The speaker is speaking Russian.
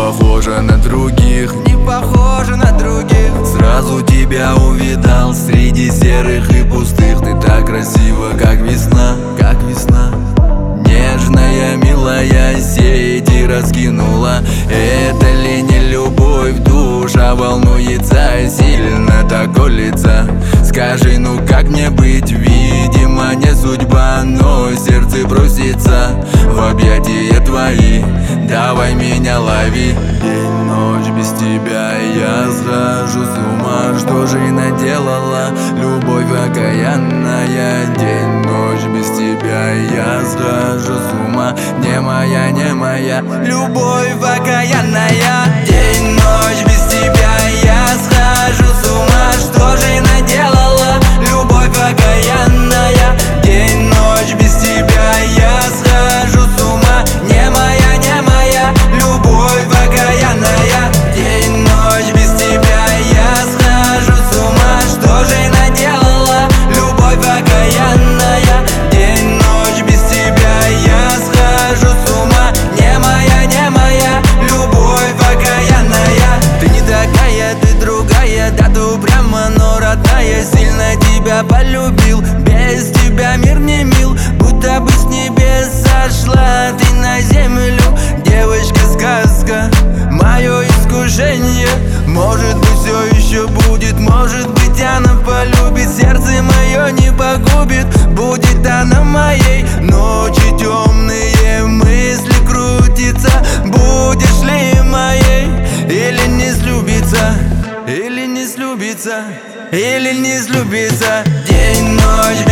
похожа на других, не похожа на других. Сразу тебя увидал среди серых и пустых. Ты так красива, как весна, как весна. Нежная, милая, сети раскинула. Это ли не любовь? Душа волнуется, сильно так колется. Скажи, ну как мне быть? Видимо, не судьба, но сердце просится в объятия твои. Давай меня лови. День, ночь без тебя я схожу с ума. Что же и наделала любовь окаянная? День, ночь без тебя я схожу с ума. Не моя, не моя любовь окаянная. День, ночь без тебя я схожу с ума. Что же и наделала любовь окаянная? День, ночь без тебя я схожу с ума. Не моя, не моя любовь окаянная. День, ночь без тебя я схожу с ума. Что же и наделала любовь окаянная? День, ночь без тебя я схожу с ума. Не моя, не моя любовь окаянная. Ты не такая, ты другая, да ты упряма, но родная. Сильно тебя полюбил, без тебя мир не мил. Будто бы с небес сошла ты на землю. Девочка-сказка, мое искушение. Может быть все еще будет, может быть она полюбит. Сердце мое не погубит, будет она моей. Ночи темные, мысли крутятся. Будешь ли моей, или не слюбиться, или не слюбиться, или не слюбиться. День, ночь